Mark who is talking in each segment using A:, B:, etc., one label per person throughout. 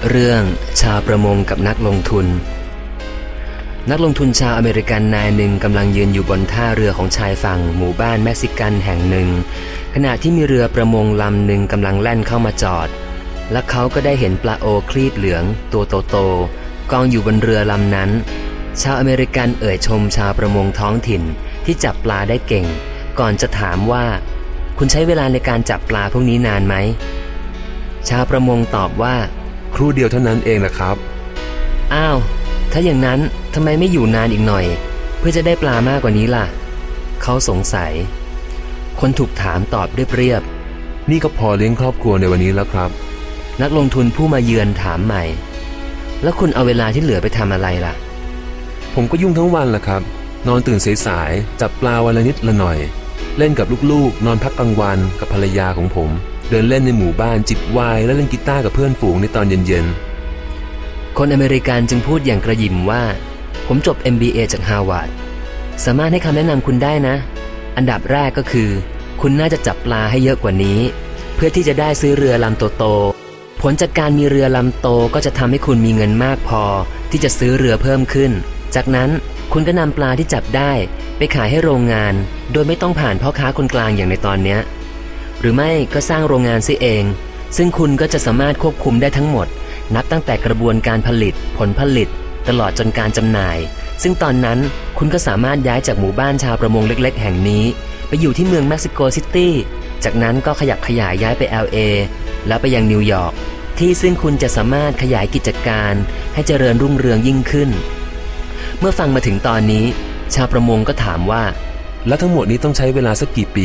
A: เรื่องชาวประมงกับนักลงทุนนักลงทุนชาวอเมริกันนายหนึ่งกำลังยืนอยู่บนท่าเรือของชายฝั่งหมู่บ้านเม็กซิกันแห่งหนึ่งขณะที่มีเรือประมงลำหนึ่งกำลังแล่นเข้ามาจอดและเขาก็ได้เห็นปลาโอครีบเหลืองตัวโตๆกองอยู่บนเรือลำนั้นชาวอเมริกันเอ่ยชมชาวประมงท้องถิ่นที่จับปลาได้เก่งก่อนจะถามว่าคุณใช้เวลาในการจับปลาพวกนี้นานไหมชาวประมงตอบว่า
B: ครู่เดียวเท่านั้นเองนะครับ
A: อ้าวถ้าอย่างนั้นทำไมไม่อยู่นานอีกหน่อยเพื่อจะได้ปลามากกว่านี้ล่ะเขาสงสัยคนถูกถามตอบเรียบ
B: ๆนี่ก็พอเลี้ยงครอบครัวในวันนี้แล้วครับ
A: นักลงทุนผู้มาเยือนถามใหม่แล้วคุณเอาเวลาที่เหลือไปทำอะไรล่ะ
B: ผมก็ยุ่งทั้งวันแหละครับนอนตื่นสายๆจับปลาวันละนิดละหน่อยเล่นกับลูกๆนอนพักกลางวันกับภรรยาของผมเดินเล่นในหมู่บ้านจิบไวน์และเล่นกีตาร์กับเพื่อนฝูงในตอนเย็น
A: ๆคนอเมริกันจึงพูดอย่างกระหยิ่มว่าผมจบ MBA จากฮาร์วาร์ดสามารถให้คำแนะนำคุณได้นะอันดับแรกก็คือคุณน่าจะจับปลาให้เยอะกว่านี้เพื่อที่จะได้ซื้อเรือลำโตๆผลจากการมีเรือลำโตก็จะทำให้คุณมีเงินมากพอที่จะซื้อเรือเพิ่มขึ้นจากนั้นคุณก็นำปลาที่จับได้ไปขายให้โรงงานโดยไม่ต้องผ่านพ่อค้าคนกลางอย่างในตอนนี้หรือไม่ก็สร้างโรงงานซิเองซึ่งคุณก็จะสามารถควบคุมได้ทั้งหมดนับตั้งแต่กระบวนการผลิตผลผลิตตลอดจนการจำหน่ายซึ่งตอนนั้นคุณก็สามารถย้ายจากหมู่บ้านชาวประมงเล็กๆแห่งนี้ไปอยู่ที่เมืองเม็กซิโกซิตี้จากนั้นก็ขยับขยายย้ายไป LA แล้วไปยังนิวยอร์กที่ซึ่งคุณจะสามารถขยายกิจการให้เจริญรุ่งเรืองยิ่งขึ้นเมื่อฟังมาถึงตอนนี้ชาวประมงก็ถามว่า
B: แล้วทั้งหมดนี้ต้องใช้เวลาสักกี่ปี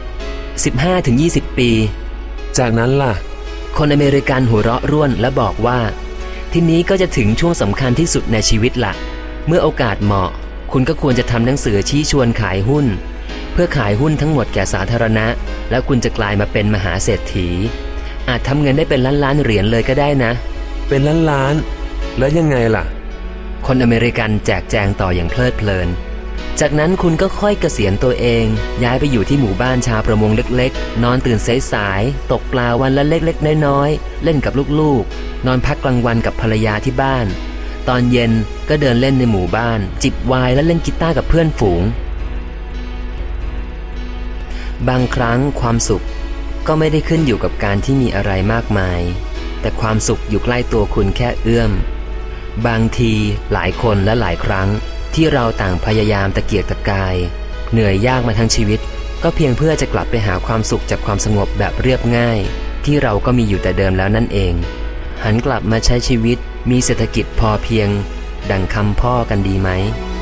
A: 15-20 ปี
B: จากนั้นล่ะ
A: คนอเมริกันหัวเราะร่วนและบอกว่าทีนี้ก็จะถึงช่วงสำคัญที่สุดในชีวิตละเมื่อโอกาสเหมาะคุณก็ควรจะทำหนังสือชี้ชวนขายหุ้นเพื่อขายหุ้นทั้งหมดแก่สาธารณะแล้วคุณจะกลายมาเป็นมหาเศรษฐีอาจทำเงินได้เป็นล้านๆเหรียญเลยก็ได้นะ
B: เป็นล้านๆแล้วยังไงล่ะ
A: คนอเมริกันแจกแจงต่ออย่างเพลิดเพลินจากนั้นคุณก็ค่อยเกษียณตัวเองย้ายไปอยู่ที่หมู่บ้านชาวประมงเล็กๆนอนตื่นสายๆตกปลาวันละเล็กๆน้อยๆเล่นกับลูกๆนอนพักกลางวันกับภรรยาที่บ้านตอนเย็นก็เดินเล่นในหมู่บ้านจิบไวน์และเล่นกีตาร์กับเพื่อนฝูงบางครั้งความสุขก็ไม่ได้ขึ้นอยู่กับการที่มีอะไรมากมายแต่ความสุขอยู่ใกล้ตัวคุณแค่เอื้อมบางทีหลายคนและหลายครั้งที่เราต่างพยายามตะเกียกตะกายเหนื่อยยากมาทั้งชีวิตก็เพียงเพื่อจะกลับไปหาความสุขจากความสงบแบบเรียบง่ายที่เราก็มีอยู่แต่เดิมแล้วนั่นเองหันกลับมาใช้ชีวิตมีเศรษฐกิจพอเพียงดังคำพ่อกันดีไหม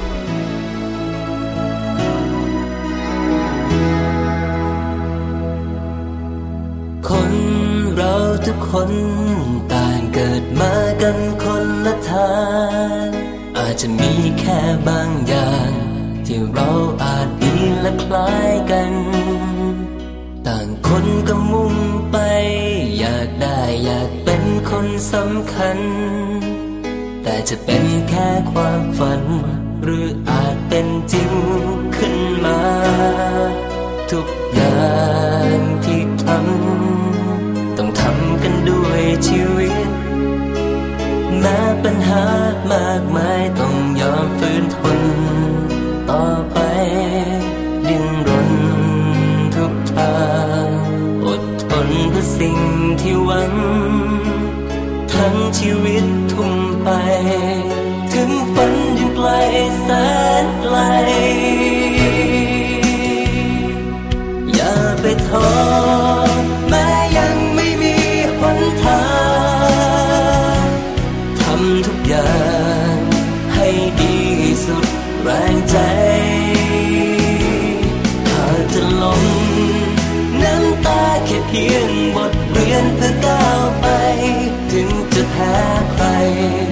C: คนเราทุกคนต่างเกิดมากันคนละทางอาจจะมีแค่บางอย่างที่เราอาจดีและคล้ายกันต่างคนก็มุ่งไปอยากได้อยากเป็นคนสำคัญแต่จะเป็นแค่ความฝันหรืออาจเป็นจริงขึ้นมาทุกอย่างที่ทำต้องทำกันด้วยชีวิตแม้ปัญหามากมายต้องยอมฝืนทนต่อไปดิ้นรนทุกทางอดทนเพื่อสิ่งที่หวังทั้งชีวิตทุ่มไปถึงฝันยังไกลแสนไกลอย่าไปท้อแม้ยังไม่มีหนทางทำทุกอย่างให้ดีสุดแรงใจหากจะล้มน้ำตาแค่เพียงบทเรียนเพื่อก้าวไปถึงจะแพ้ใคร